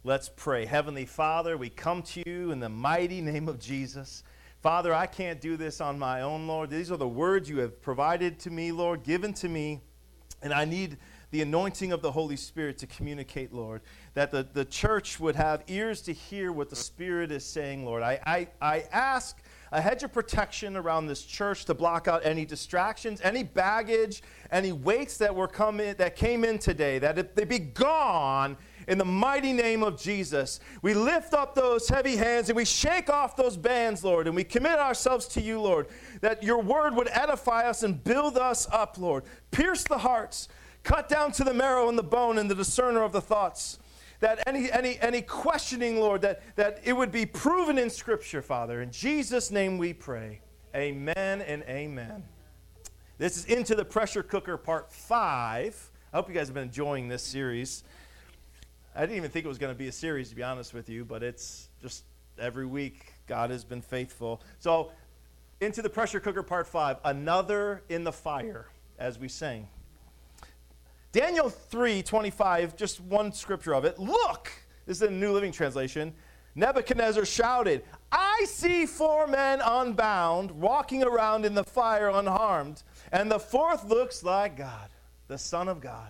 Let's pray. Heavenly Father, we come to you in the mighty name of Jesus. Father, I can't do this on my own, Lord. These are the words you have provided to me, Lord, given to me. And I need the anointing of the Holy Spirit to communicate, Lord, that the church would have ears to hear what the Spirit is saying, Lord. I ask a hedge of protection around this church to block out any distractions, any baggage, any weights that came in today, that they be gone in the mighty name of Jesus. We lift up those heavy hands and we shake off those bands, Lord, and we commit ourselves to you, Lord, that your word would edify us and build us up, Lord. Pierce the hearts, cut down to the marrow and the bone and the discerner of the thoughts. That any questioning, Lord, that it would be proven in Scripture, Father. In Jesus' name we pray. Amen and amen. This is Into the Pressure Cooker Part 5. I hope you guys have been enjoying this series. I didn't even think it was going to be a series, to be honest with you, but it's just every week God has been faithful. So, Into the Pressure Cooker Part 5, Another in the Fire, as we sang. Daniel 3:25, just one scripture of it. Look, this is the New Living Translation. Nebuchadnezzar shouted, I see 4 men unbound, walking around in the fire unharmed, and the fourth looks like God, the Son of God.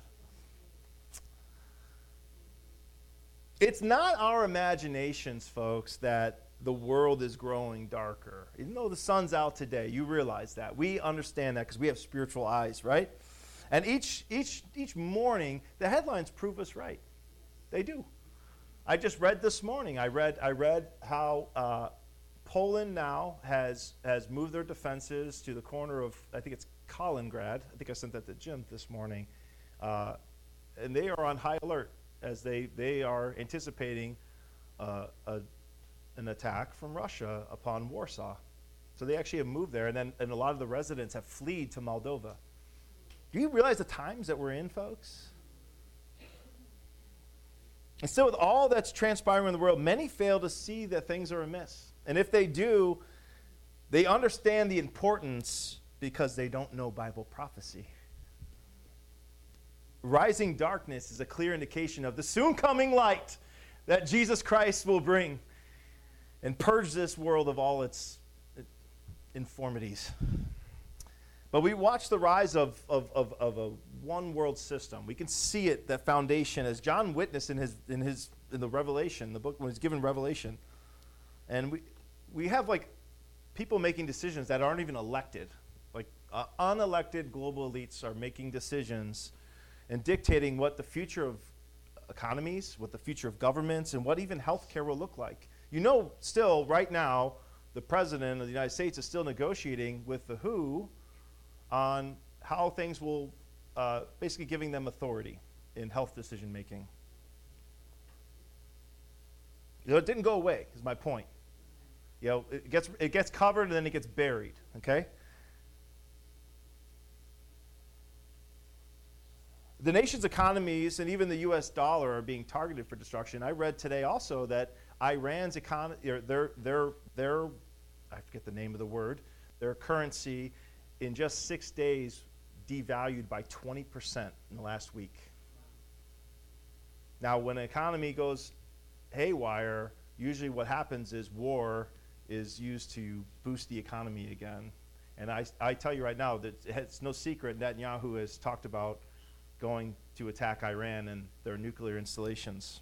It's not our imaginations, folks, that the world is growing darker. Even though the sun's out today, you realize that. We understand that because we have spiritual eyes, right? And each morning, the headlines prove us right. They do. I just read this morning. I read how Poland now has moved their defenses to the corner of, I think it's Kaliningrad. I think I sent that to Jim this morning. And they are on high alert as they are anticipating an attack from Russia upon Warsaw. So they actually have moved there, and a lot of the residents have fled to Moldova. Do you realize the times that we're in, folks? And still, with all that's transpiring in the world, many fail to see that things are amiss. And if they do, they understand the importance because they don't know Bible prophecy. Rising darkness is a clear indication of the soon coming light that Jesus Christ will bring and purge this world of all its infirmities. But we watch the rise of a one world system. We can see it, that foundation, as John witnessed in the Revelation, the book when he's given Revelation. And we have like people making decisions that aren't even elected. Like unelected global elites are making decisions and dictating what the future of economies, what the future of governments, and what even healthcare will look like. You know, still, right now, the President of the United States is still negotiating with the WHO on how things will, basically giving them authority in health decision making. You know, it didn't go away, is my point. You know, it gets covered and then it gets buried, okay? The nation's economies and even the U.S. dollar are being targeted for destruction. I read today also that Iran's economy, their I forget the name of the word, their currency in just 6 days devalued by 20% in the last week. Now, when an economy goes haywire, usually what happens is war is used to boost the economy again. And I tell you right now that it's no secret Netanyahu has talked about going to attack Iran and their nuclear installations.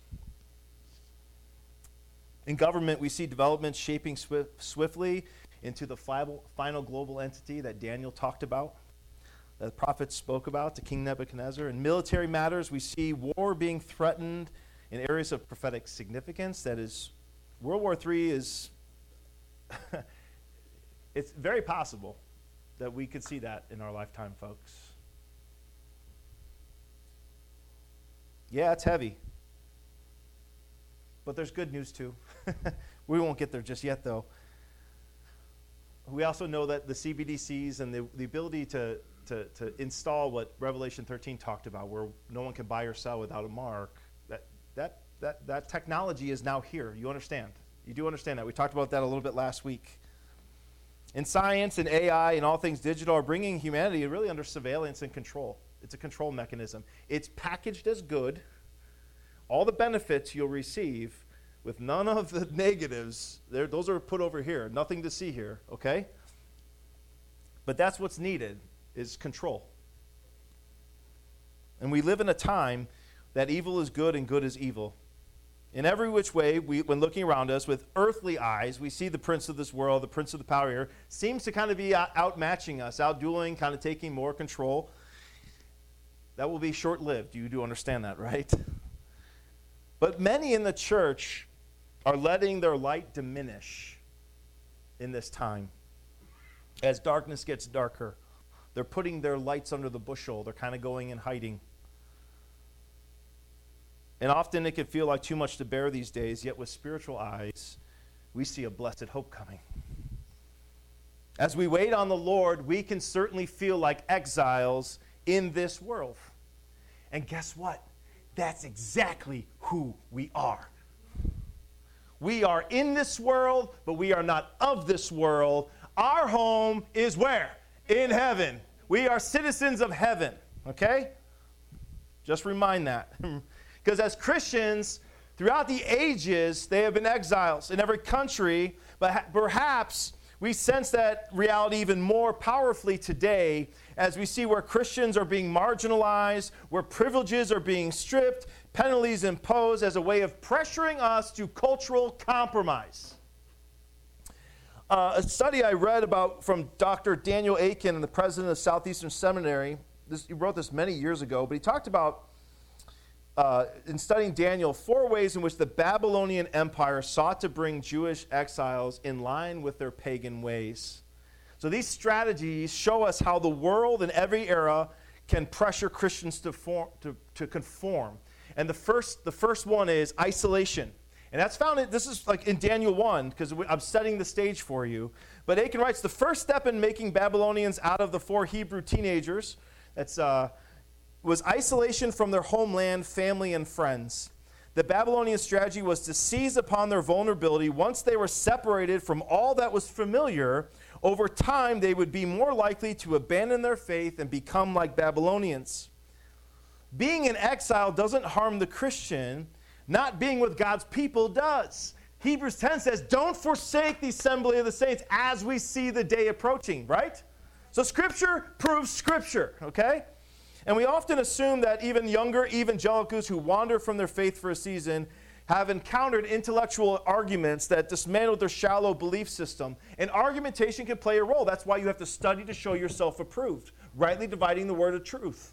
In government, we see developments shaping swiftly into the final global entity that Daniel talked about, that the prophets spoke about to King Nebuchadnezzar. In military matters, we see war being threatened in areas of prophetic significance. That is, World War III is, it's very possible that we could see that in our lifetime, folks. Yeah, it's heavy. But there's good news too. We won't get there just yet, though. We also know that the CBDCs and the ability to install what Revelation 13 talked about, where no one can buy or sell without a mark, that technology is now here. You understand? You do understand that. We talked about that a little bit last week. And science and AI and all things digital are bringing humanity really under surveillance and control. It's a control mechanism. It's packaged as good. all the benefits you'll receive with none of the negatives. Those are put over here. Nothing to see here, okay? But that's what's needed, is control. And we live in a time that evil is good and good is evil. In every which way, when looking around us with earthly eyes, we see the prince of this world, the prince of the power here, seems to kind of be outmatching us, outdueling, kind of taking more control. That will be short-lived. You do understand that, right? But many in the church are letting their light diminish in this time. As darkness gets darker, they're putting their lights under the bushel. They're kind of going and hiding. And often it can feel like too much to bear these days, yet with spiritual eyes, we see a blessed hope coming. As we wait on the Lord, we can certainly feel like exiles in this world. And guess what? That's exactly who we are. We are in this world, but we are not of this world. Our home is where? In heaven. We are citizens of heaven, okay? Just remind that. Because as Christians, throughout the ages, they have been exiles in every country, but perhaps we sense that reality even more powerfully today as we see where Christians are being marginalized, where privileges are being stripped, penalties imposed as a way of pressuring us to cultural compromise. A study I read about from Dr. Daniel Akin, the president of Southeastern Seminary, he wrote this many years ago, but he talked about in studying Daniel, 4 ways in which the Babylonian Empire sought to bring Jewish exiles in line with their pagan ways. So these strategies show us how the world in every era can pressure Christians to conform. And the first one is isolation. And that's found, this is like in Daniel 1, because I'm setting the stage for you. But Akin writes, the first step in making Babylonians out of the 4 Hebrew teenagers, was isolation from their homeland, family, and friends. The Babylonian strategy was to seize upon their vulnerability. Once they were separated from all that was familiar, over time they would be more likely to abandon their faith and become like Babylonians. Being in exile doesn't harm the Christian. Not being with God's people does. Hebrews 10 says, don't forsake the assembly of the saints as we see the day approaching, right? So Scripture proves Scripture, okay? And we often assume that even younger evangelicals who wander from their faith for a season have encountered intellectual arguments that dismantle their shallow belief system. And argumentation can play a role. That's why you have to study to show yourself approved, rightly dividing the word of truth.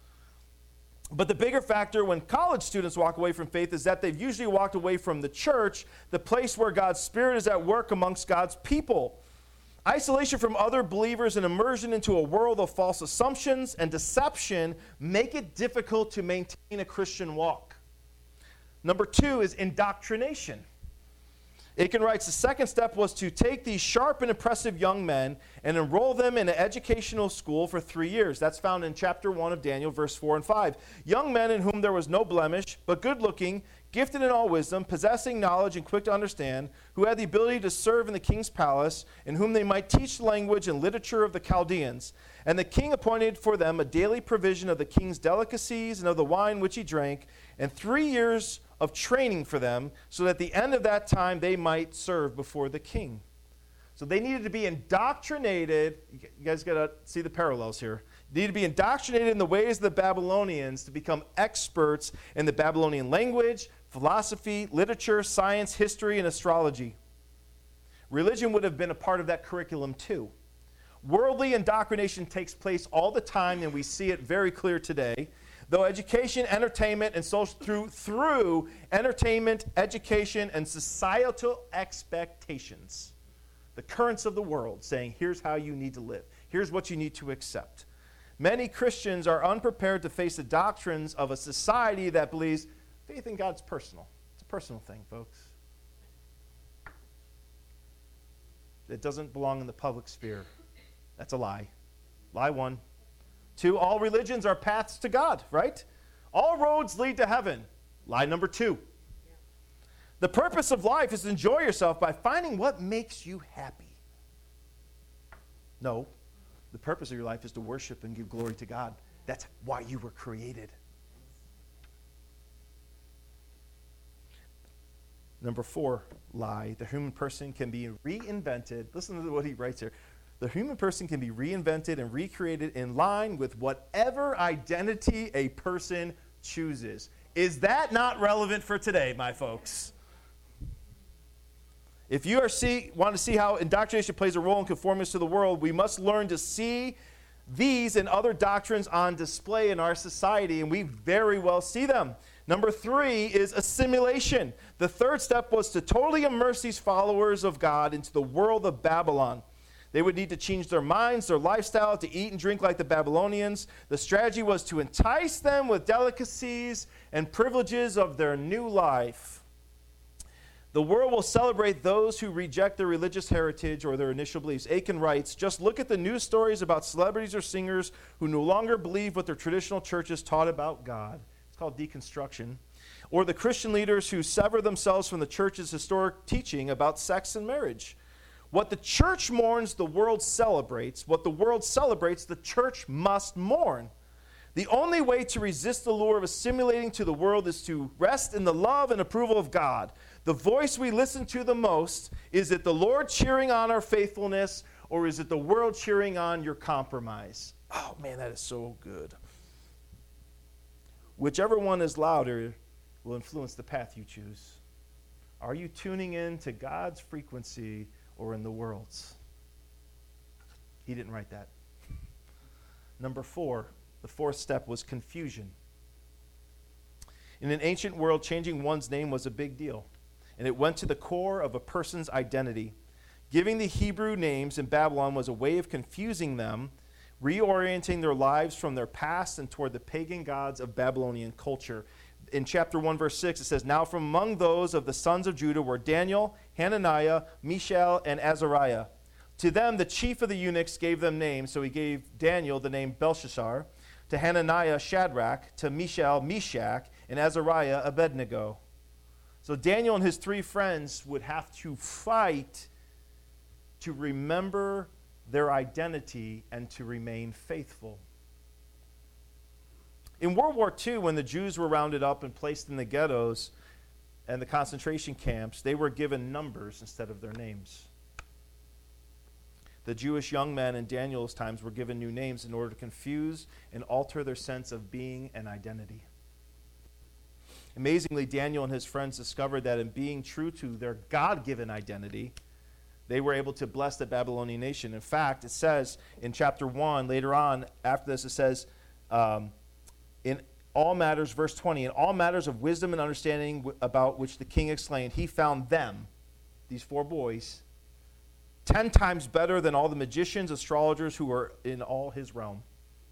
But the bigger factor when college students walk away from faith is that they've usually walked away from the church, the place where God's Spirit is at work amongst God's people. Isolation from other believers and immersion into a world of false assumptions and deception make it difficult to maintain a Christian walk. Number 2 is indoctrination. Akin writes, the second step was to take these sharp and impressive young men and enroll them in an educational school for 3 years. That's found in chapter 1 of Daniel, verse 4 and 5. Young men in whom there was no blemish, but good-looking, gifted in all wisdom, possessing knowledge and quick to understand, who had the ability to serve in the king's palace, in whom they might teach the language and literature of the Chaldeans. And the king appointed for them a daily provision of the king's delicacies and of the wine which he drank, and 3 years of training for them, so that at the end of that time they might serve before the king. So they needed to be indoctrinated. You guys got to see the parallels here. They need to be indoctrinated in the ways of the Babylonians to become experts in the Babylonian language, philosophy, literature, science, history, and astrology. Religion would have been a part of that curriculum too. Worldly indoctrination takes place all the time, and we see it very clear today. Though education, entertainment, and social through entertainment, education, and societal expectations, the currents of the world saying, here's how you need to live. Here's what you need to accept. Many Christians are unprepared to face the doctrines of a society that believes faith in God's personal. It's a personal thing, folks. It doesn't belong in the public sphere. That's a lie. Lie 1. 2, all religions are paths to God, right? All roads lead to heaven. Lie number 2. The purpose of life is to enjoy yourself by finding what makes you happy. No, the purpose of your life is to worship and give glory to God. That's why you were created. Number 4 lie. The human person can be reinvented. Listen to what he writes here. The human person can be reinvented and recreated in line with whatever identity a person chooses. Is that not relevant for today, my folks? If you want to see how indoctrination plays a role in conforming us to the world, we must learn to see these and other doctrines on display in our society, and we very well see them. Number 3 is assimilation. The third step was to totally immerse these followers of God into the world of Babylon. They would need to change their minds, their lifestyle, to eat and drink like the Babylonians. The strategy was to entice them with delicacies and privileges of their new life. The world will celebrate those who reject their religious heritage or their initial beliefs. Aiken writes, just look at the news stories about celebrities or singers who no longer believe what their traditional churches taught about God. It's called deconstruction. Or the Christian leaders who sever themselves from the church's historic teaching about sex and marriage. What the church mourns, the world celebrates. What the world celebrates, the church must mourn. The only way to resist the lure of assimilating to the world is to rest in the love and approval of God. The voice we listen to the most, is it the Lord cheering on our faithfulness, or is it the world cheering on your compromise? Oh, man, that is so good. Whichever one is louder will influence the path you choose. Are you tuning in to God's frequency or in the world's? He didn't write that. Number 4, the fourth step was confusion. In an ancient world, changing one's name was a big deal, and it went to the core of a person's identity. Giving the Hebrew names in Babylon was a way of confusing them, reorienting their lives from their past and toward the pagan gods of Babylonian culture. In chapter 1, verse 6, it says, now from among those of the sons of Judah were Daniel, Hananiah, Mishael, and Azariah. To them, the chief of the eunuchs gave them names. So he gave Daniel the name Belshazzar, to Hananiah, Shadrach, to Mishael, Meshach, and Azariah, Abednego. So Daniel and his 3 friends would have to fight to remember their identity and to remain faithful. In World War II, when the Jews were rounded up and placed in the ghettos and the concentration camps, they were given numbers instead of their names. The Jewish young men in Daniel's times were given new names in order to confuse and alter their sense of being and identity. Amazingly, Daniel and his friends discovered that in being true to their God-given identity, they were able to bless the Babylonian nation. In fact, it says in chapter 1, later on, after this, it says, in all matters, verse 20, in all matters of wisdom and understanding about which the king exclaimed, he found them, these 4 boys, 10 times better than all the magicians, astrologers who were in all his realm.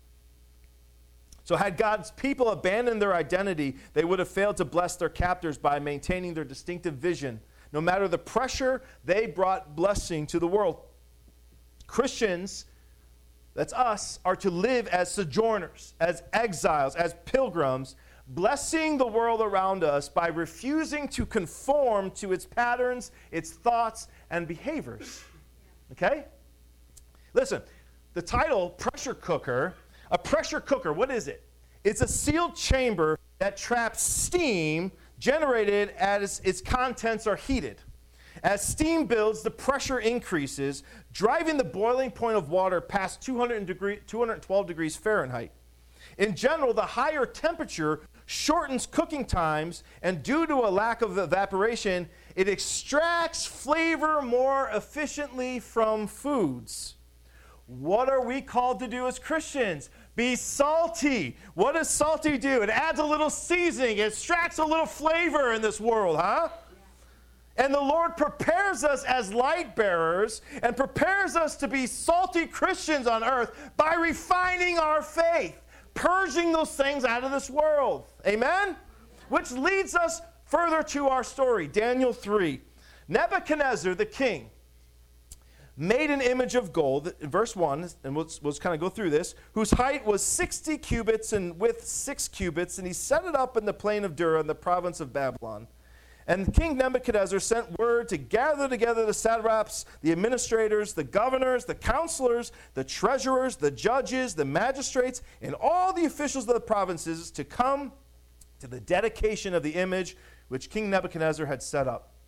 So had God's people abandoned their identity, they would have failed to bless their captors by maintaining their distinctive vision. No matter the pressure, they brought blessing to the world. Christians, that's us, are to live as sojourners, as exiles, as pilgrims, blessing the world around us by refusing to conform to its patterns, its thoughts, and behaviors. Okay? Listen, the title, pressure cooker, a pressure cooker, what is it? It's a sealed chamber that traps steam generated as its contents are heated. As steam builds, the pressure increases, driving the boiling point of water past 212 degrees Fahrenheit. In general, the higher temperature shortens cooking times, and due to a lack of evaporation, it extracts flavor more efficiently from foods. What are we called to do as Christians? Be salty. What does salty do? It adds a little seasoning. It extracts a little flavor in this world, huh? And the Lord prepares us as light bearers and prepares us to be salty Christians on earth by refining our faith, purging those things out of this world. Amen? Which leads us further to our story, Daniel 3. Nebuchadnezzar, the king, made an image of gold, verse 1, and we'll kind of go through this, whose height was 60 cubits and width 6 cubits, and he set it up in the plain of Dura in the province of Babylon. And King Nebuchadnezzar sent word to gather together the satraps, the administrators, the governors, the counselors, the treasurers, the judges, the magistrates, and all the officials of the provinces to come to the dedication of the image which King Nebuchadnezzar had set up.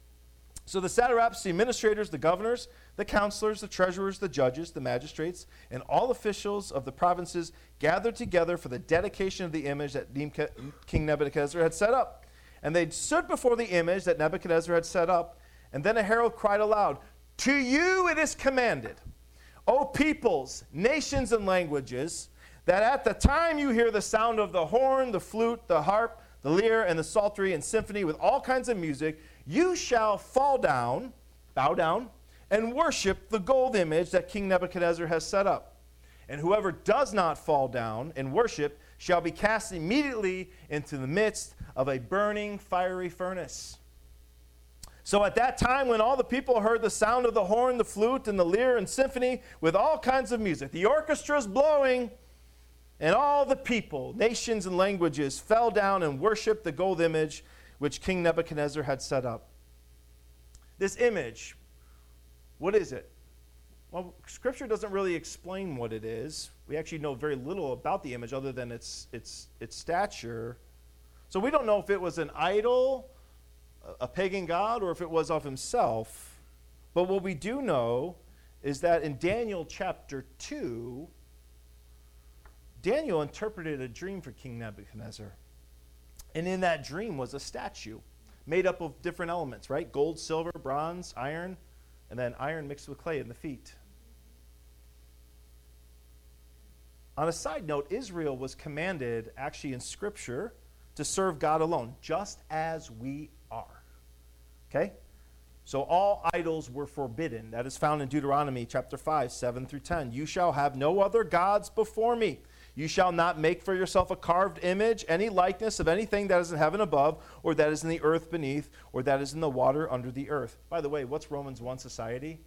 So the satraps, the administrators, the governors, the counselors, the treasurers, the judges, the magistrates, and all officials of the provinces gathered together for the dedication of the image that King Nebuchadnezzar had set up. And they stood before the image that Nebuchadnezzar had set up. And then a herald cried aloud, "To you it is commanded, O peoples, nations, and languages, that at the time you hear the sound of the horn, the flute, the harp, the lyre, and the psaltery, and symphony with all kinds of music, you shall fall down, bow down, and worship the gold image that King Nebuchadnezzar has set up. And whoever does not fall down and worship shall be cast immediately into the midst of a burning fiery furnace." So at that time, when all the people heard the sound of the horn, the flute, and the lyre, and symphony with all kinds of music, the orchestra's blowing, and all the people, nations, and languages fell down and worshiped the gold image which King Nebuchadnezzar had set up. This image, what is it? Well, Scripture doesn't really explain what it is. We actually know very little about the image other than its stature. So we don't know if it was an idol, a pagan god, or if it was of himself. But what we do know is that in Daniel chapter 2, Daniel interpreted a dream for King Nebuchadnezzar. And in that dream was a statue made up of different elements, right? Gold, silver, bronze, iron, and then iron mixed with clay in the feet. On a side note, Israel was commanded, actually in Scripture, to serve God alone, just as we are. Okay? So all idols were forbidden. That is found in Deuteronomy chapter 5, 7 through 10. "You shall have no other gods before me. You shall not make for yourself a carved image, any likeness of anything that is in heaven above, or that is in the earth beneath, or that is in the water under the earth." By the way, what's Romans 1 society?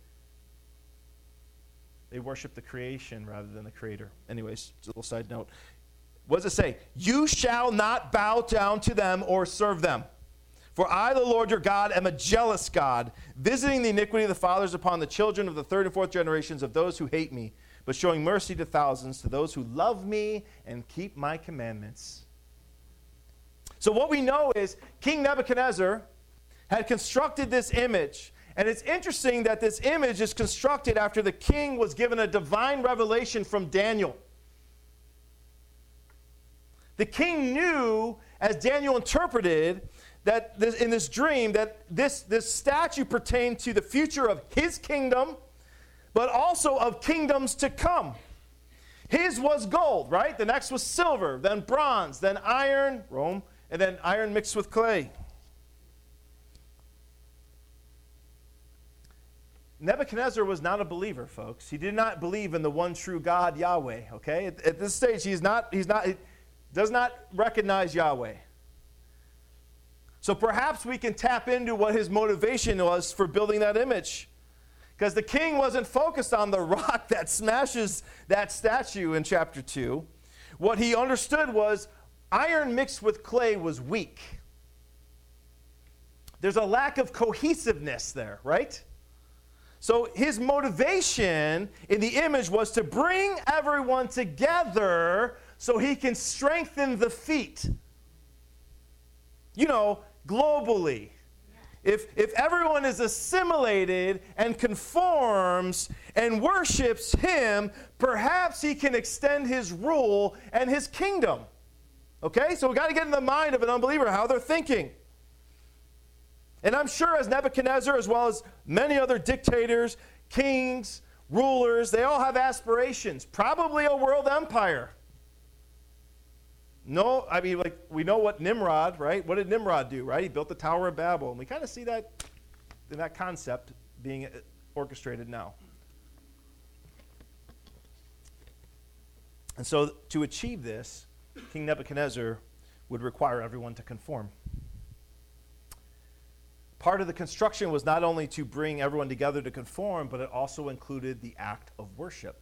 They worship the creation rather than the creator. Anyways, just a little side note. What does it say? "You shall not bow down to them or serve them. For I, the Lord your God, am a jealous God, visiting the iniquity of the fathers upon the children of the third and fourth generations of those who hate me, but showing mercy to thousands, to those who love me and keep my commandments." So what we know is King Nebuchadnezzar had constructed this image. And it's interesting that this image is constructed after the king was given a divine revelation from Daniel. The king knew, as Daniel interpreted, that in this dream, that this statue pertained to the future of his kingdom, but also of kingdoms to come. His was gold, right? The next was silver, then bronze, then iron, Rome, and then iron mixed with clay. Nebuchadnezzar was not a believer, folks. He did not believe in the one true God, Yahweh, okay? At this stage, he does not recognize Yahweh. So perhaps we can tap into what his motivation was for building that image. Because the king wasn't focused on the rock that smashes that statue in chapter 2. What he understood was iron mixed with clay was weak. There's a lack of cohesiveness there, right? So his motivation in the image was to bring everyone together so he can strengthen the feet. You know, globally. If everyone is assimilated and conforms and worships him, perhaps he can extend his rule and his kingdom. Okay? So we've got to get in the mind of an unbeliever, how they're thinking. And I'm sure as Nebuchadnezzar, as well as many other dictators, kings, rulers, they all have aspirations. Probably a world empire. No, I mean, like, we know what Nimrod, right? What did Nimrod do, right? He built the Tower of Babel. And we kind of see that in that concept being orchestrated now. And so to achieve this, King Nebuchadnezzar would require everyone to conform. Part of the construction was not only to bring everyone together to conform, but it also included the act of worship.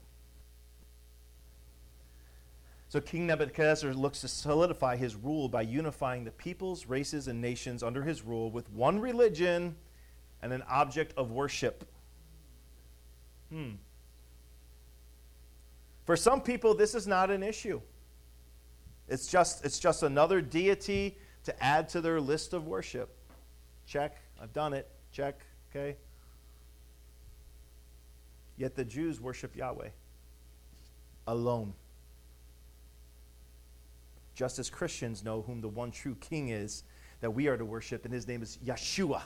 So King Nebuchadnezzar looks to solidify his rule by unifying the peoples, races, and nations under his rule with one religion and an object of worship. For some people, this is not an issue. It's just another deity to add to their list of worship. Check. I've done it. Check. okay? Yet the Jews worship Yahweh alone. Just as Christians know whom the one true King is that we are to worship, and his name is Yeshua.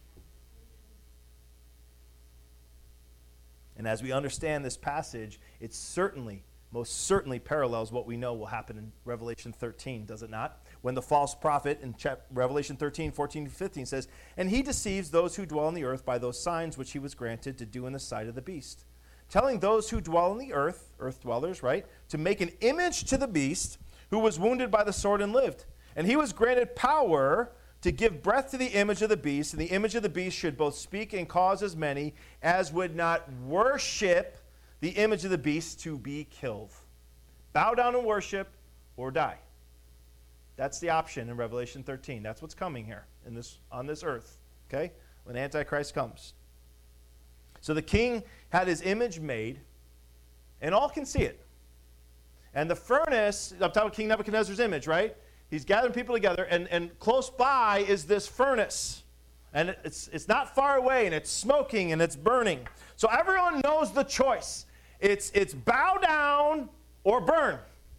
And as we understand this passage, it certainly, most certainly parallels what we know will happen in Revelation 13, does it not? When the false prophet in Revelation 13, 14 to 15 says, "And he deceives those who dwell on the earth by those signs which he was granted to do in the sight of the beast, telling those who dwell on the earth dwellers, right, to make an image to the beast who was wounded by the sword and lived. And he was granted power to give breath to the image of the beast, and the image of the beast should both speak and cause as many as would not worship the image of the beast to be killed." Bow down and worship or die. That's the option in Revelation 13. That's what's coming here on this earth, okay, when Antichrist comes. So the king had his image made, and all can see it. And the furnace, I'm talking about King Nebuchadnezzar's image, right? He's gathering people together, and close by is this furnace. And it's not far away, and it's smoking, and it's burning. So everyone knows the choice. It's bow down or burn.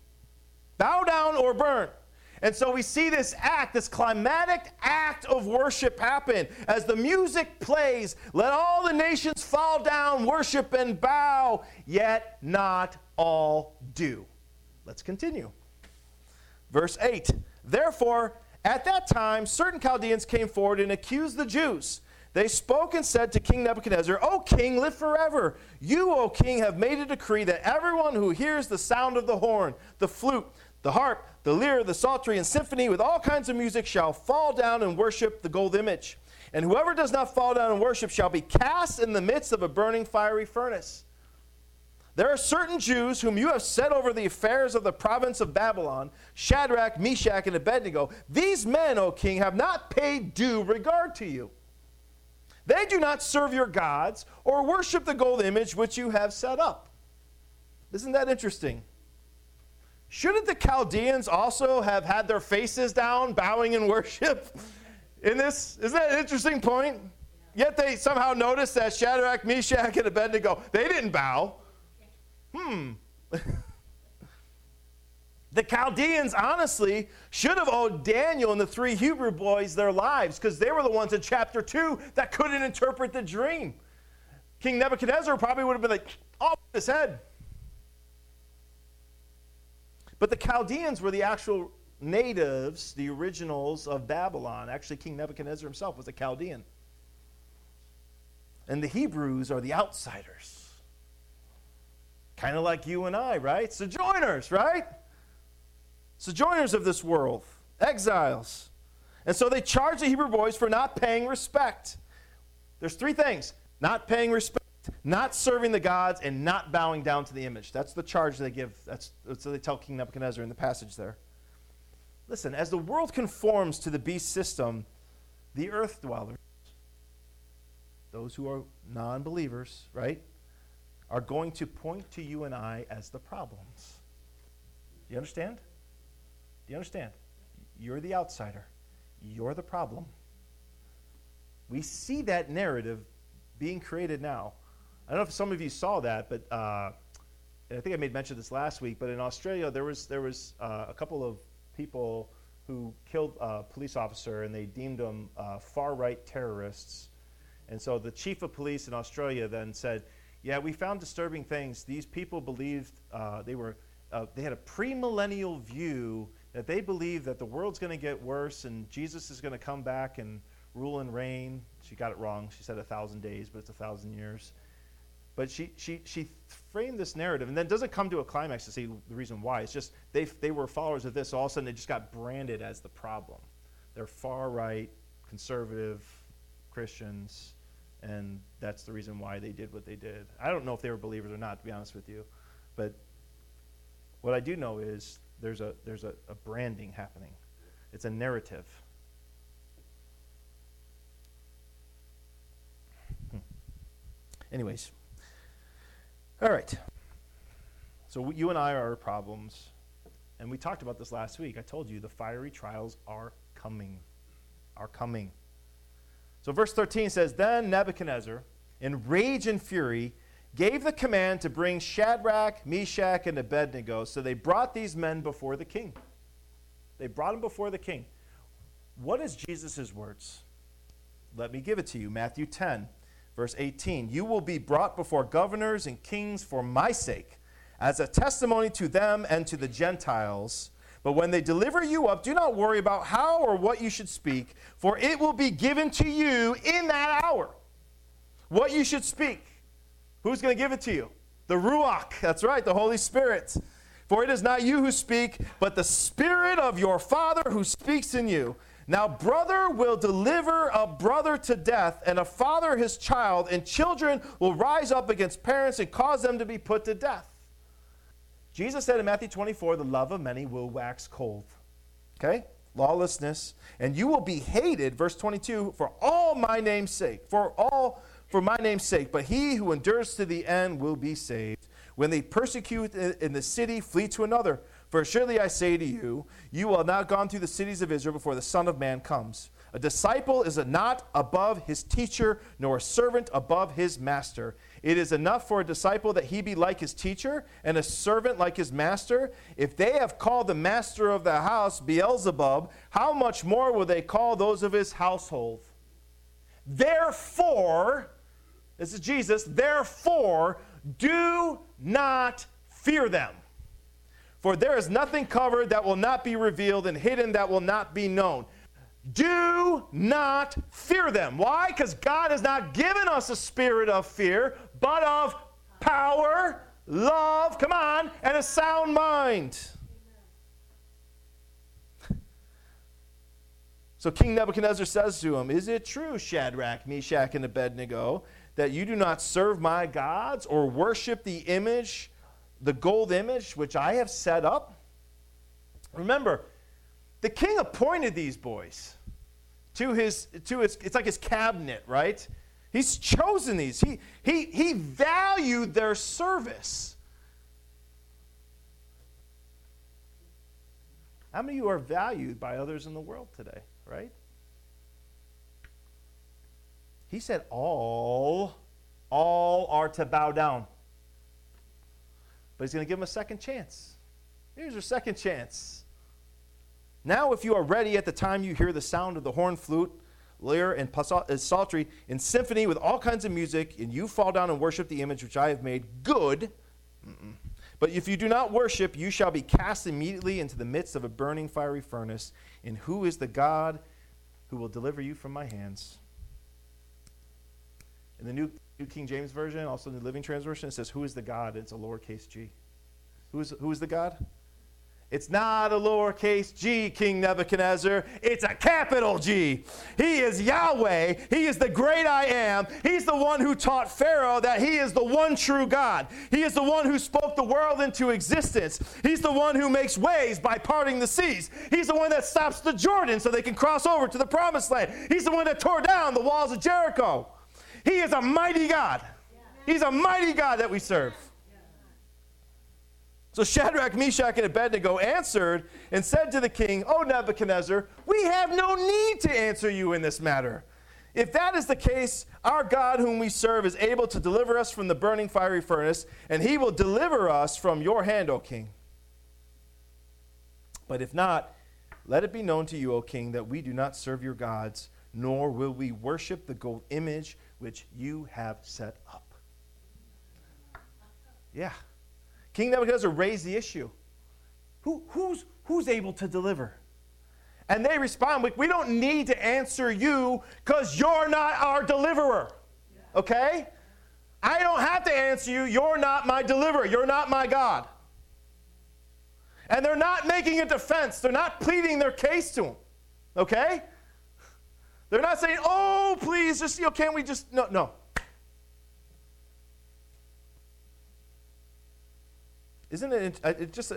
Bow down or burn. And so we see this act, this climatic act of worship happen. As the music plays, let all the nations fall down, worship and bow, yet not all do. Let's continue. Verse 8, "Therefore, at that time, certain Chaldeans came forward and accused the Jews. They spoke and said to King Nebuchadnezzar, 'O king, live forever. You, O king, have made a decree that everyone who hears the sound of the horn, the flute, the harp, the lyre, the psaltery, and symphony with all kinds of music shall fall down and worship the gold image. And whoever does not fall down and worship shall be cast in the midst of a burning fiery furnace. There are certain Jews whom you have set over the affairs of the province of Babylon, Shadrach, Meshach, and Abednego. These men, O king, have not paid due regard to you. They do not serve your gods or worship the gold image which you have set up.'" Isn't that interesting? Shouldn't the Chaldeans also have had their faces down, bowing in worship? Isn't that an interesting point? Yet they somehow noticed that Shadrach, Meshach, and Abednego, they didn't bow. The Chaldeans, honestly, should have owed Daniel and the three Hebrew boys their lives, because they were the ones in chapter 2 that couldn't interpret the dream. King Nebuchadnezzar probably would have been like, off his head. But the Chaldeans were the actual natives, the originals of Babylon. Actually, King Nebuchadnezzar himself was a Chaldean. And the Hebrews are the outsiders. Kind of like you and I, right? Sojourners, right? Sojourners of this world. Exiles. And so they charge the Hebrew boys for not paying respect. There's three things. Not paying respect, not serving the gods, and not bowing down to the image. That's the charge they give. That's what they tell King Nebuchadnezzar in the passage there. Listen, as the world conforms to the beast system, the earth dwellers, those who are non-believers, right, are going to point to you and I as the problems. Do you understand? Do you understand? You're the outsider. You're the problem. We see that narrative being created now. I don't know if some of you saw that, but I think I made mention of this last week, but in Australia there was a couple of people who killed a police officer, and they deemed them far-right terrorists. And so the chief of police in Australia then said, "Yeah, we found disturbing things. These people believed they had a premillennial view that they believed that the world's going to get worse and Jesus is going to come back and rule and reign." She got it wrong. She said 1,000 days, but it's 1,000 years. But she framed this narrative, and then doesn't come to a climax to see the reason why. It's just they were followers of this, so all of a sudden they just got branded as the problem. They're far-right, conservative Christians, and that's the reason why they did what they did. I don't know if they were believers or not, to be honest with you, but what I do know is there's a branding happening. It's a narrative. Anyways, all right. So you and I are our problems, and we talked about this last week. I told you the fiery trials are coming. So verse 13 says, Then Nebuchadnezzar, in rage and fury, gave the command to bring Shadrach, Meshach, and Abednego. So they brought these men before the king. They brought them before the king. What is Jesus' words? Let me give it to you. Matthew 10, verse 18. You will be brought before governors and kings for my sake, as a testimony to them and to the Gentiles. But when they deliver you up, do not worry about how or what you should speak, for it will be given to you in that hour what you should speak. Who's going to give it to you? The Ruach. That's right, the Holy Spirit. For it is not you who speak, but the Spirit of your Father who speaks in you. Now brother will deliver a brother to death, and a father his child, and children will rise up against parents and cause them to be put to death. Jesus said in Matthew 24, the love of many will wax cold. Okay? Lawlessness. And you will be hated, verse 22, for all my name's sake. For my name's sake, but he who endures to the end will be saved. When they persecute in the city, flee to another. For surely I say to you, you will not gone through the cities of Israel before the Son of Man comes. A disciple is not above his teacher, nor a servant above his master. It is enough for a disciple that he be like his teacher, and a servant like his master. If they have called the master of the house Beelzebub, how much more will they call those of his household? Therefore, this is Jesus, therefore, do not fear them. For there is nothing covered that will not be revealed, and hidden that will not be known. Do not fear them. Why? Because God has not given us a spirit of fear, but of power, love, come on, and a sound mind. So King Nebuchadnezzar says to him, Is it true, Shadrach, Meshach, and Abednego, that you do not serve my gods or worship the image, the gold image, which I have set up? Remember, the king appointed these boys to his, it's like his cabinet, right? He's chosen these. He valued their service. How many of you are valued by others in the world today, right? He said all are to bow down. But he's going to give them a second chance. Here's your second chance. Now if you are ready at the time you hear the sound of the horn, flute, lyre, and psaltery in symphony with all kinds of music, and you fall down and worship the image which I have made, good. But if you do not worship, you shall be cast immediately into the midst of a burning fiery furnace. And who is the God who will deliver you from my hands? In the New King James Version, also in the Living Translation, it says, who is the God? It's a lowercase g. Who is the God? It's not a lowercase g, King Nebuchadnezzar. It's a capital G. He is Yahweh. He is the great I am. He's the one who taught Pharaoh that he is the one true God. He is the one who spoke the world into existence. He's the one who makes ways by parting the seas. He's the one that stops the Jordan so they can cross over to the promised land. He's the one that tore down the walls of Jericho. He is a mighty God. He's a mighty God that we serve. So Shadrach, Meshach, and Abednego answered and said to the king, O Nebuchadnezzar, we have no need to answer you in this matter. If that is the case, our God whom we serve is able to deliver us from the burning fiery furnace, and he will deliver us from your hand, O king. But if not, let it be known to you, O king, that we do not serve your gods, nor will we worship the gold image which you have set up. Yeah. King Nebuchadnezzar raised the issue. Who's able to deliver? And they respond, we don't need to answer you because you're not our deliverer. Okay? I don't have to answer you. You're not my deliverer. You're not my God. And they're not making a defense. They're not pleading their case to him. Okay? They're not saying, oh, please, just, can't we just, no. Isn't it just,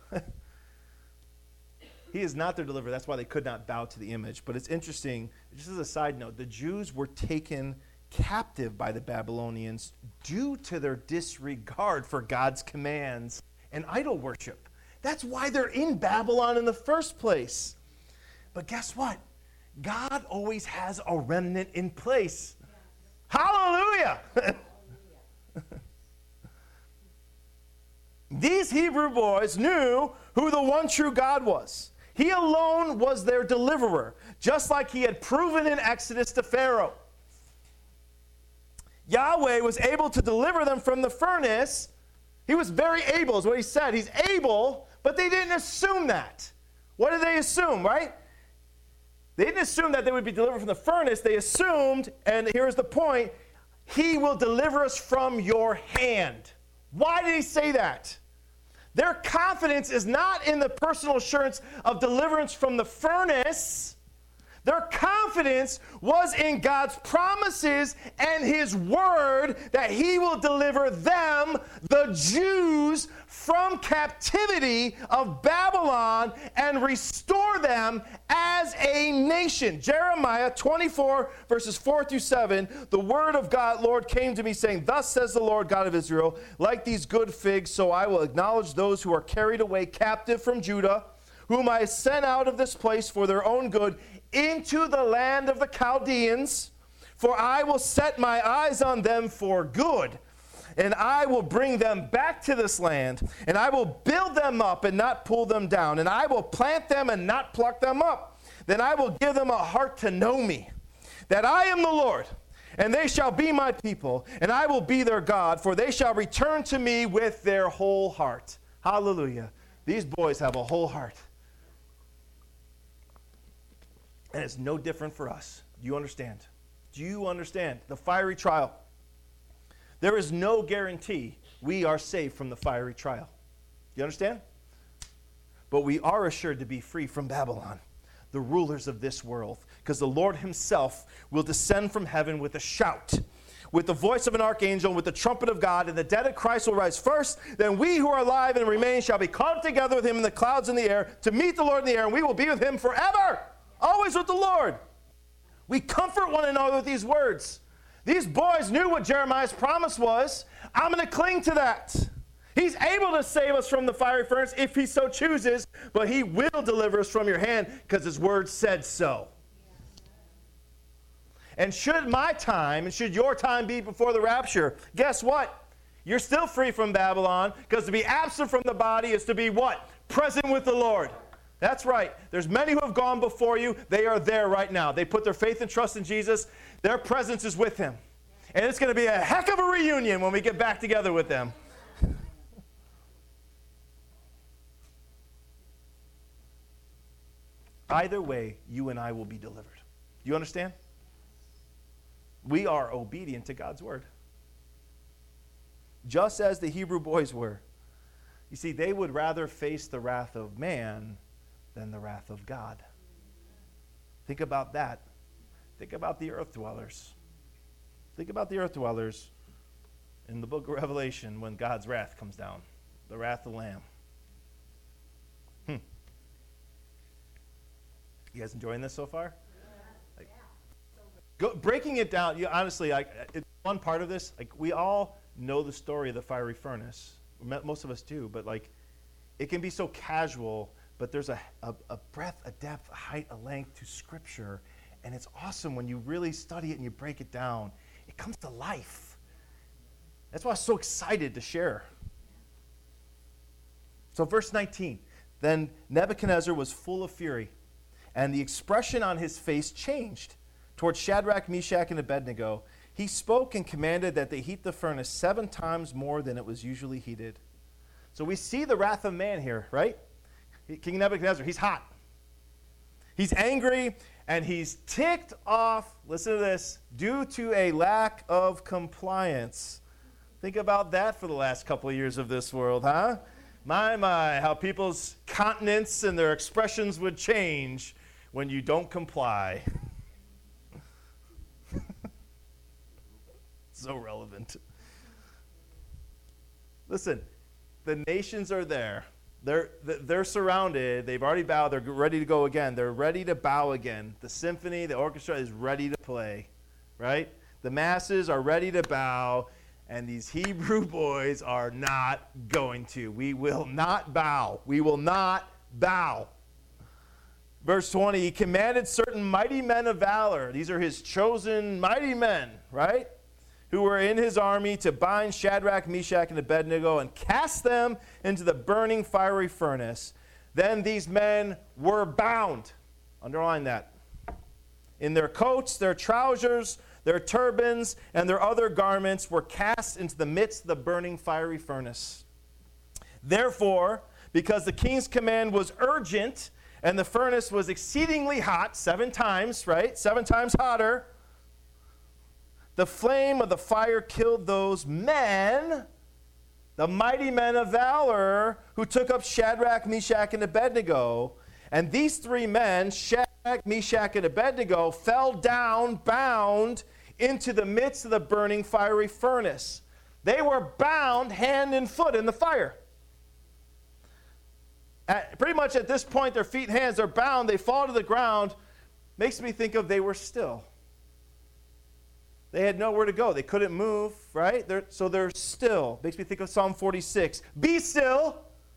he is not their deliverer. That's why they could not bow to the image. But it's interesting, just as a side note, the Jews were taken captive by the Babylonians due to their disregard for God's commands and idol worship. That's why they're in Babylon in the first place. But guess what? God always has a remnant in place. Hallelujah. These Hebrew boys knew who the one true God was. He alone was their deliverer, just like he had proven in Exodus to Pharaoh. Yahweh was able to deliver them from the furnace. He was very able, is what he said. He's able, but they didn't assume that. What did they assume, right? They didn't assume that they would be delivered from the furnace. They assumed, and here's the point, he will deliver us from your hand. Why did he say that? Their confidence is not in the personal assurance of deliverance from the furnace. Their confidence was in God's promises and his word that he will deliver them, the Jews, from captivity of Babylon and restore them as a nation. Jeremiah 24, verses 4 through 7, the word of God, Lord, came to me saying, thus says the Lord God of Israel, like these good figs, so I will acknowledge those who are carried away captive from Judah, whom I sent out of this place for their own good, into the land of the Chaldeans, for I will set my eyes on them for good, and I will bring them back to this land, and I will build them up and not pull them down, and I will plant them and not pluck them up. Then I will give them a heart to know me, that I am the Lord, and they shall be my people, and I will be their God, for they shall return to me with their whole heart. Hallelujah. These boys have a whole heart. And it's no different for us. Do you understand? Do you understand? The fiery trial. There is no guarantee we are saved from the fiery trial. Do you understand? But we are assured to be free from Babylon, the rulers of this world, because the Lord himself will descend from heaven with a shout, with the voice of an archangel, with the trumpet of God, and the dead in Christ will rise first. Then we who are alive and remain shall be caught together with him in the clouds in the air to meet the Lord in the air, and we will be with him forever. Always with the Lord. We comfort one another with these words. These boys knew what Jeremiah's promise was. I'm going to cling to that. He's able to save us from the fiery furnace if he so chooses, but he will deliver us from your hand because his word said so. And should my time and should your time be before the rapture, guess what? You're still free from Babylon, because to be absent from the body is to be what? Present with the Lord. That's right. There's many who have gone before you. They are there right now. They put their faith and trust in Jesus. Their presence is with him. And it's going to be a heck of a reunion when we get back together with them. Either way, you and I will be delivered. Do you understand? We are obedient to God's word. Just as the Hebrew boys were. You see, they would rather face the wrath of man than the wrath of God. Think about that. Think about the earth dwellers. Think about the earth dwellers in the book of Revelation when God's wrath comes down. The wrath of the Lamb. You guys enjoying this so far? Breaking it down, honestly, it's one part of this. We all know the story of the fiery furnace. Most of us do, but it can be so casual. But there's a breadth, a depth, a height, a length to Scripture. And it's awesome when you really study it and you break it down. It comes to life. That's why I was so excited to share. So verse 19. Then Nebuchadnezzar was full of fury, and the expression on his face changed towards Shadrach, Meshach, and Abednego. He spoke and commanded that they heat the furnace 7 times more than it was usually heated. So we see the wrath of man here, right? King Nebuchadnezzar, he's hot. He's angry, and he's ticked off, listen to this, due to a lack of compliance. Think about that for the last couple of years of this world, huh? My, how people's countenance and their expressions would change when you don't comply. So relevant. Listen, the nations are there. They're surrounded. They've already bowed. They're ready to go again. They're ready to bow again. The symphony, the orchestra is ready to play, right? The masses are ready to bow, and these Hebrew boys are not going to. We will not bow. We will not bow. Verse 20, he commanded certain mighty men of valor. These are his chosen mighty men, right? Who were in his army to bind Shadrach, Meshach, and Abednego and cast them into the burning fiery furnace. Then these men were bound. Underline that. In their coats, their trousers, their turbans, and their other garments were cast into the midst of the burning fiery furnace. Therefore, because the king's command was urgent, and the furnace was exceedingly hot, 7 times, right? 7 times hotter. The flame of the fire killed those men, the mighty men of valor, who took up Shadrach, Meshach, and Abednego. And these 3 men, Shadrach, Meshach, and Abednego, fell down, bound, into the midst of the burning fiery furnace. They were bound hand and foot in the fire. Pretty much at this point, their feet and hands are bound. They fall to the ground. Makes me think of they were still. They had nowhere to go. They couldn't move, right? So they're still. Makes me think of Psalm 46. Be still,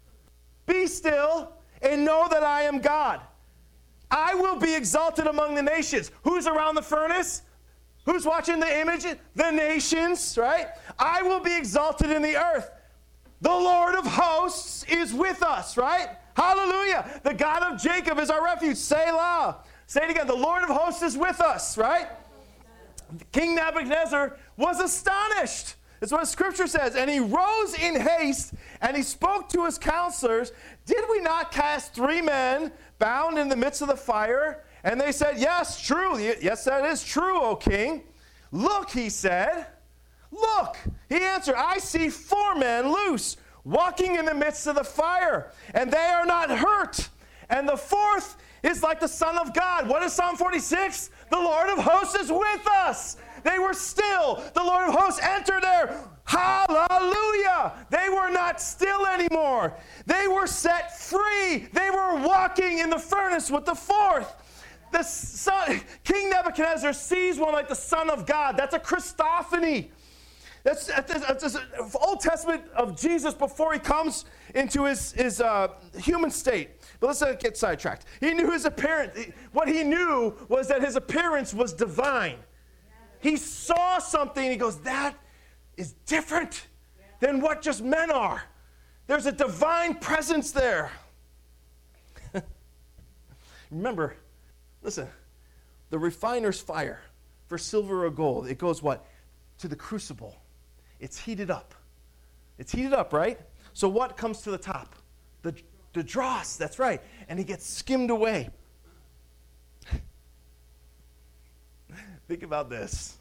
and know that I am God. I will be exalted among the nations. Who's around the furnace? Who's watching the image? The nations, right? I will be exalted in the earth. The Lord of hosts is with us, right? Hallelujah. The God of Jacob is our refuge. Selah. Say it again. The Lord of hosts is with us, right? King Nebuchadnezzar was astonished. That's what Scripture says. And he rose in haste, and he spoke to his counselors. Did we not cast 3 men bound in the midst of the fire? And they said, yes, true. Yes, that is true, O king. Look, he said. Look. He answered, I see 4 men loose, walking in the midst of the fire, and they are not hurt. And the 4th is like the Son of God. What is Psalm 46? The Lord of hosts is with us. They were still. The Lord of hosts entered there. Hallelujah. They were not still anymore. They were set free. They were walking in the furnace with the 4th. King Nebuchadnezzar sees one like the Son of God. That's a Christophany. That's Old Testament of Jesus before he comes into his human state. But let's not get sidetracked. He knew his appearance. What he knew was that his appearance was divine. He saw something. He goes, that is different than what just men are. There's a divine presence there. Remember, listen, the refiner's fire for silver or gold, it goes what? To the crucible. It's heated up. It's heated up, right? So what comes to the top? The dross, that's right. And it gets skimmed away. Think about this.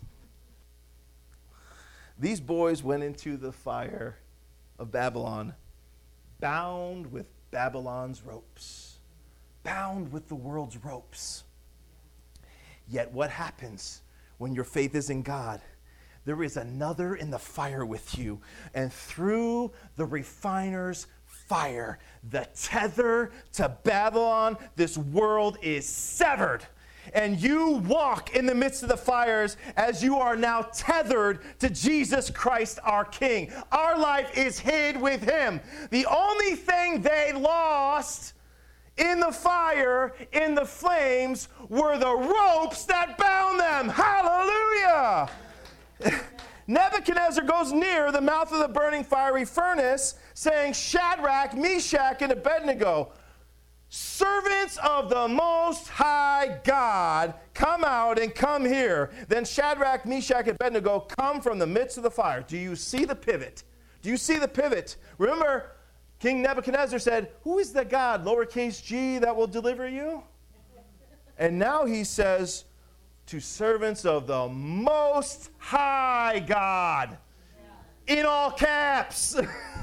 These boys went into the fire of Babylon bound with Babylon's ropes. Bound with the world's ropes. Yet what happens when your faith is in God? There is another in the fire with you. And through the refiner's fire, the tether to Babylon, this world is severed. And you walk in the midst of the fires as you are now tethered to Jesus Christ our King. Our life is hid with him. The only thing they lost in the fire, in the flames, were the ropes that bound them. Hallelujah! Nebuchadnezzar goes near the mouth of the burning fiery furnace, saying, Shadrach, Meshach, and Abednego, servants of the Most High God, come out and come here. Then Shadrach, Meshach, and Abednego come from the midst of the fire. Do you see the pivot? Do you see the pivot? Remember, King Nebuchadnezzar said, who is the God, lowercase g, that will deliver you? And now he says, to servants of the Most High God. In all caps.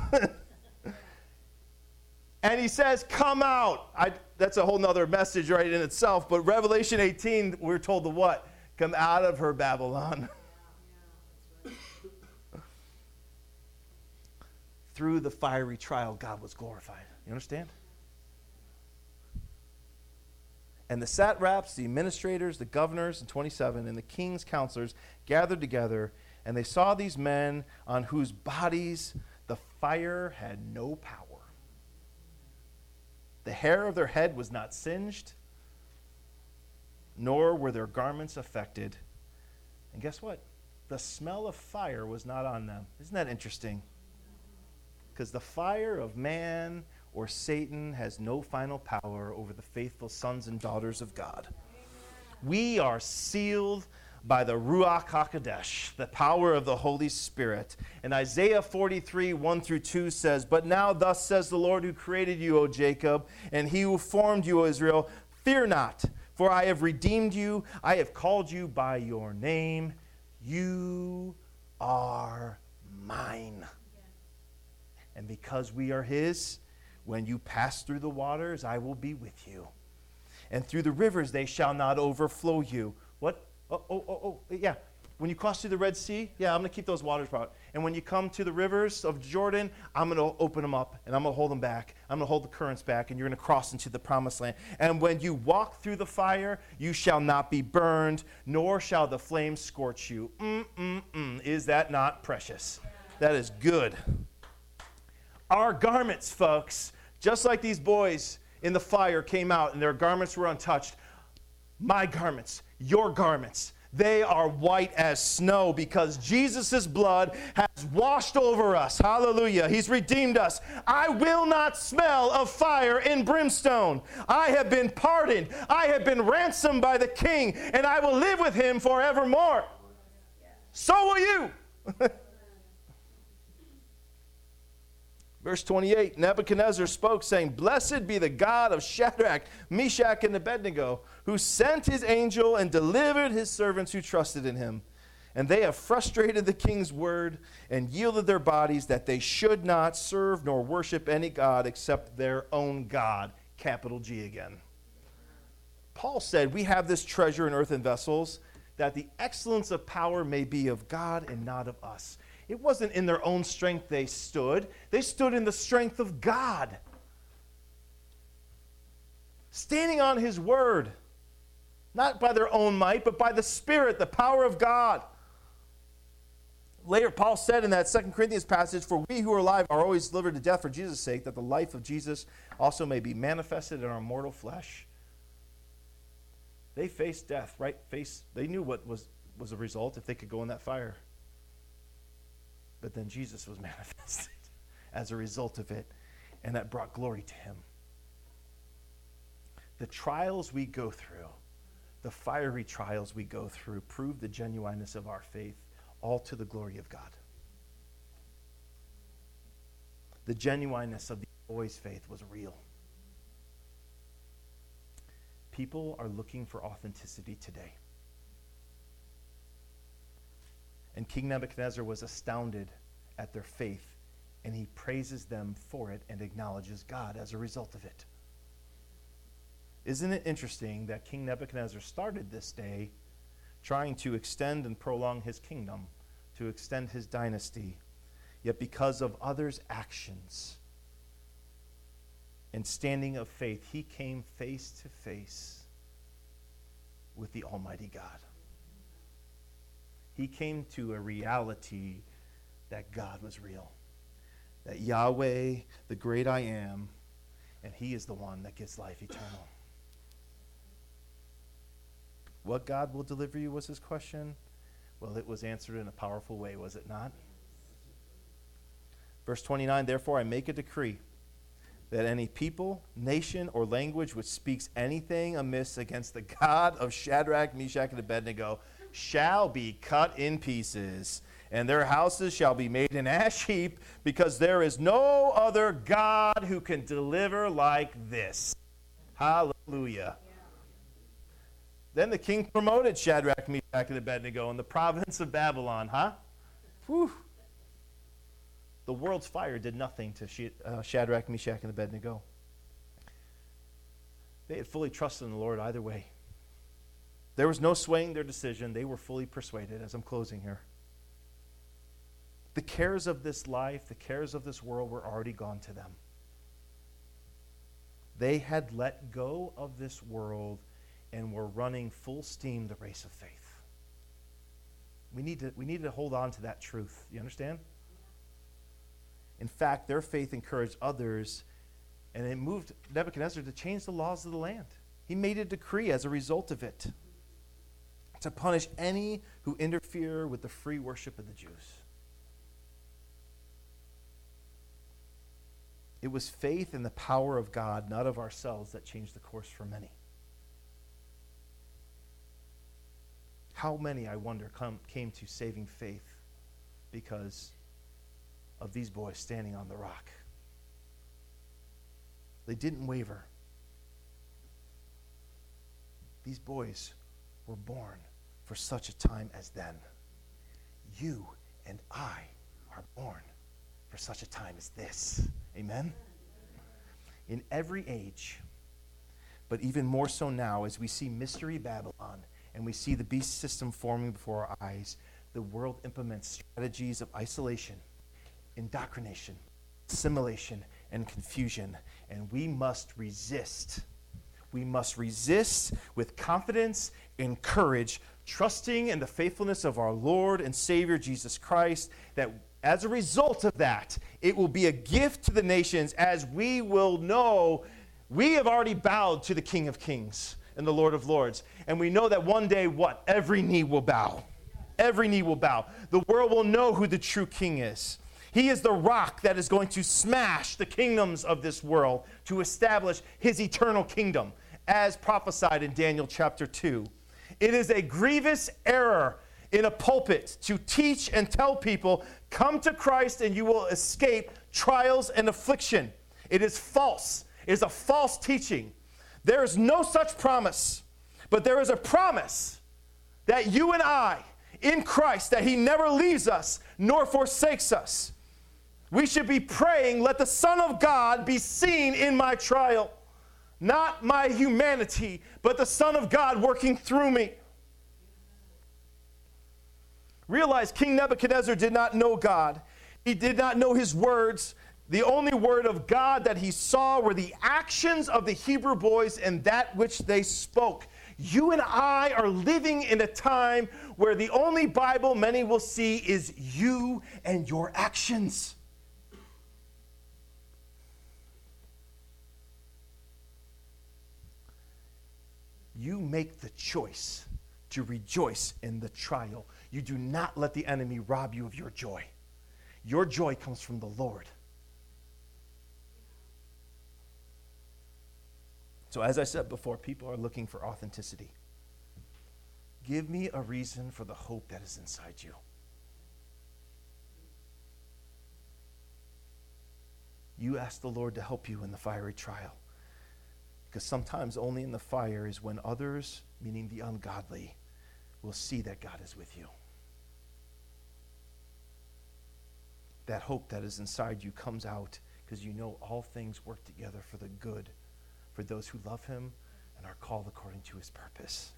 And he says, come out. That's a whole nother message right in itself. But Revelation 18, we're told to what? Come out of her, Babylon. Through the fiery trial, God was glorified. You understand? And the satraps, the administrators, the governors, and 27, and the king's counselors gathered together, and they saw these men on whose bodies the fire had no power. The hair of their head was not singed, nor were their garments affected. And guess what? The smell of fire was not on them. Isn't that interesting? Because the fire of man or Satan has no final power over the faithful sons and daughters of God. We are sealed by the Ruach HaKodesh, the power of the Holy Spirit. And Isaiah 43, 1 through 2 says, "But now thus says the Lord who created you, O Jacob, and he who formed you, O Israel, fear not, for I have redeemed you. I have called you by your name. You are mine." And because we are his, when you pass through the waters, I will be with you. And through the rivers, they shall not overflow you. What? Yeah. When you cross through the Red Sea, yeah, I'm going to keep those waters out. And when you come to the rivers of Jordan, I'm going to open them up, and I'm going to hold them back. I'm going to hold the currents back, and you're going to cross into the promised land. And when you walk through the fire, you shall not be burned, nor shall the flames scorch you. Is that not precious? That is good. Our garments, folks, just like these boys in the fire came out, and their garments were untouched, my garments, your garments, they are white as snow because Jesus' blood has washed over us. Hallelujah. He's redeemed us. I will not smell of fire and brimstone. I have been pardoned. I have been ransomed by the King, and I will live with him forevermore. So will you. Verse 28, Nebuchadnezzar spoke, saying, "Blessed be the God of Shadrach, Meshach, and Abednego, who sent his angel and delivered his servants who trusted in him. And they have frustrated the king's word and yielded their bodies that they should not serve nor worship any god except their own God." Capital G again. Paul said, we have this treasure in earthen vessels, that the excellence of power may be of God and not of us. It wasn't in their own strength they stood. They stood in the strength of God. Standing on his word. Not by their own might, but by the Spirit, the power of God. Later, Paul said in that 2 Corinthians passage, "For we who are alive are always delivered to death for Jesus' sake, that the life of Jesus also may be manifested in our mortal flesh." They faced death, right? They knew what was a result if they could go in that fire. But then Jesus was manifested as a result of it, and that brought glory to him. The trials we go through, the fiery trials we go through, prove the genuineness of our faith, all to the glory of God. The genuineness of the boys' faith was real. People are looking for authenticity today. And King Nebuchadnezzar was astounded at their faith, and he praises them for it and acknowledges God as a result of it. Isn't it interesting that King Nebuchadnezzar started this day trying to extend and prolong his kingdom, to extend his dynasty, yet because of others' actions and standing of faith, he came face to face with the Almighty God. He came to a reality that God was real, that Yahweh, the great I am, and he is the one that gives life eternal. What God will deliver you was his question. Well, it was answered in a powerful way, was it not? Verse 29, "Therefore I make a decree that any people, nation, or language which speaks anything amiss against the God of Shadrach, Meshach, and Abednego shall be cut in pieces, and their houses shall be made an ash heap, because there is no other God who can deliver like this." Hallelujah. Yeah. Then the king promoted Shadrach, Meshach, and Abednego in the province of Babylon. Whew. The world's fire did nothing to Shadrach, Meshach, and Abednego. They had fully trusted in the Lord either way. There was no swaying their decision. They were fully persuaded, as I'm closing here. The cares of this life, the cares of this world were already gone to them. They had let go of this world and were running full steam the race of faith. We need to hold on to that truth. You understand? In fact, their faith encouraged others, and it moved Nebuchadnezzar to change the laws of the land. He made a decree as a result of it. to punish any who interfere with the free worship of the Jews. It was faith in the power of God, not of ourselves, that changed the course for many. How many, I wonder, came to saving faith because of these boys standing on the rock? They didn't waver. These boys were born for such a time as then. You and I are born for such a time as this. Amen? In every age, but even more so now as we see Mystery Babylon and we see the beast system forming before our eyes, the world implements strategies of isolation, indoctrination, assimilation, and confusion. And we must resist. We must resist with confidence and courage, trusting in the faithfulness of our Lord and Savior Jesus Christ, that as a result of that, it will be a gift to the nations, as we will know we have already bowed to the King of Kings and the Lord of Lords. And we know that one day, what? Every knee will bow. Every knee will bow. The world will know who the true King is. He is the rock that is going to smash the kingdoms of this world to establish his eternal kingdom, as prophesied in Daniel chapter 2. It is a grievous error in a pulpit to teach and tell people, come to Christ and you will escape trials and affliction. It is false. It is a false teaching. There is no such promise, but there is a promise that you and I, in Christ, that he never leaves us nor forsakes us. We should be praying, let the Son of God be seen in my trial. Not my humanity, but the Son of God working through me. Realize King Nebuchadnezzar did not know God. He did not know his words. The only word of God that he saw were the actions of the Hebrew boys and that which they spoke. You and I are living in a time where the only Bible many will see is you and your actions. You make the choice to rejoice in the trial. You do not let the enemy rob you of your joy. Your joy comes from the Lord. So as I said before, people are looking for authenticity. Give me a reason for the hope that is inside you. You ask the Lord to help you in the fiery trial. Because sometimes only in the fire is when others, meaning the ungodly, will see that God is with you. That hope that is inside you comes out because you know all things work together for the good, for those who love him and are called according to his purpose.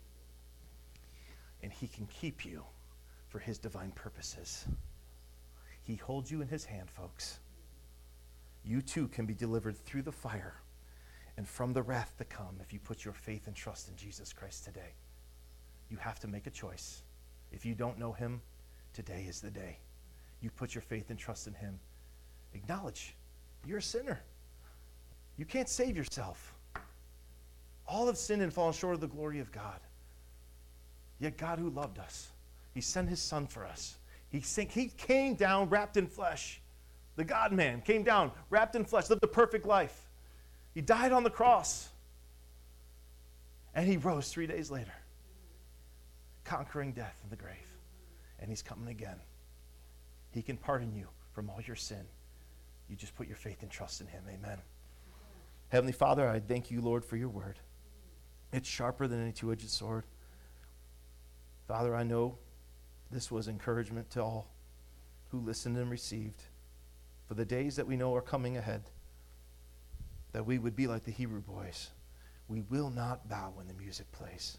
And he can keep you for his divine purposes. He holds you in his hand, folks. You too can be delivered through the fire and from the wrath to come if you put your faith and trust in Jesus Christ today. You have to make a choice. If you don't know him, today is the day. You put your faith and trust in him. Acknowledge you're a sinner. You can't save yourself. All have sinned and fallen short of the glory of God. Yet God, who loved us, he sent his son for us. He came down wrapped in flesh. The God-man came down wrapped in flesh, lived a perfect life. He died on the cross. And he rose 3 days later, conquering death and the grave. And he's coming again. He can pardon you from all your sin. You just put your faith and trust in him. Amen. Heavenly Father, I thank you, Lord, for your word. It's sharper than any two-edged sword. Father, I know this was encouragement to all who listened and received for the days that we know are coming ahead, that we would be like the Hebrew boys. We will not bow when the music plays.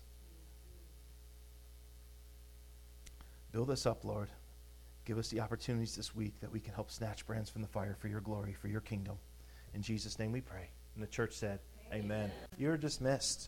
Build us up, Lord. Give us the opportunities this week that we can help snatch brands from the fire for your glory, for your kingdom. In Jesus' name we pray. And the church said, Amen. You're dismissed.